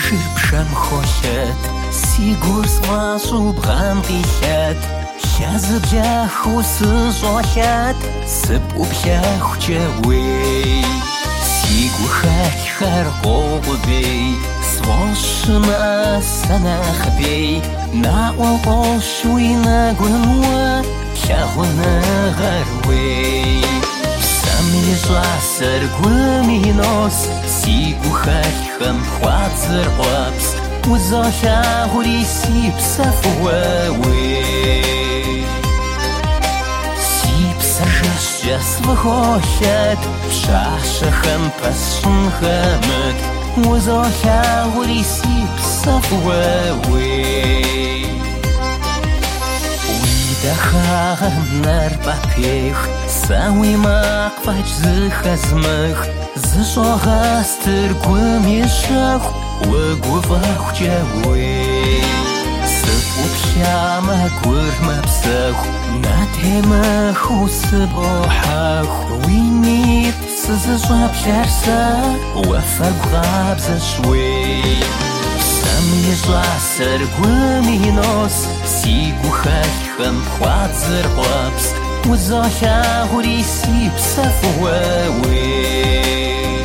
Жирбшам холет Сигур смасу брамдихет Хязбжаху сжохет Сыпубхях чевей Сигур хатьхар голубей Свошина санахбей На олшуй на гунуа Хягуна гарвей Самлежасар гуминос Сигу хатьхам хватзар лапс Узохя гури сипсав уэвэй Сипса жашчас выхохят Шашахам пасунхамык Узохя гури сипсав уэвэй Уидахагам нарбапех Сауи маквач зыхазмых Зышогастыр гумишах Уэгувах чавей Сыпупхяма гурмапсах Натемах усыбохах Уинит сызышапшарса Уафагвабзашвей Самлежасар гуминос Сигухахам хватзар лапс Узохя гури сипсав уэвэй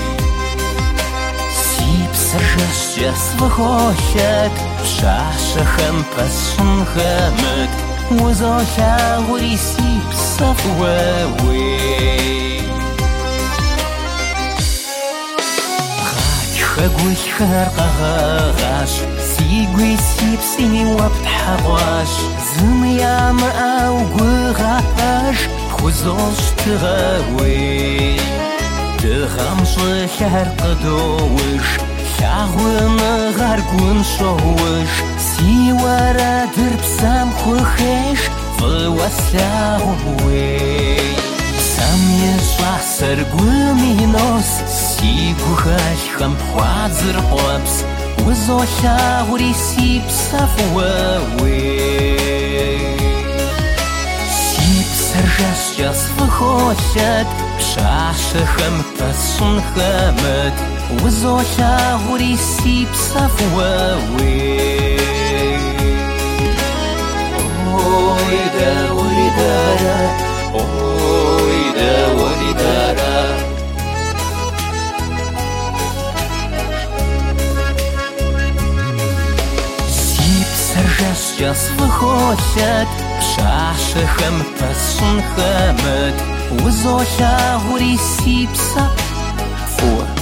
Сипсаржас выхохят Шашахам пасунхамык Узохя гури сипсав уэвэй Хатьха гуйхар қағаш Сигуи сипсини уаптхаваш Зымям аугугапаш Хузош тыгавей Тыгам шыхар қыдоуыш Хягуны гаргун шоуыш Сиуара дырпсам хухэш Вываслягуэй Сам ешасар гуминос Сигухахам хвадзыр лапс Узохя гури сипсав уэвэй Сипсаржас выхохят Шашахам пасунхамык Узохя гури сипсав уэвэй Ой да уридара Ой да уридара Сипсаржас выхохят Шашахам пасунхамык Узохя гури сипсав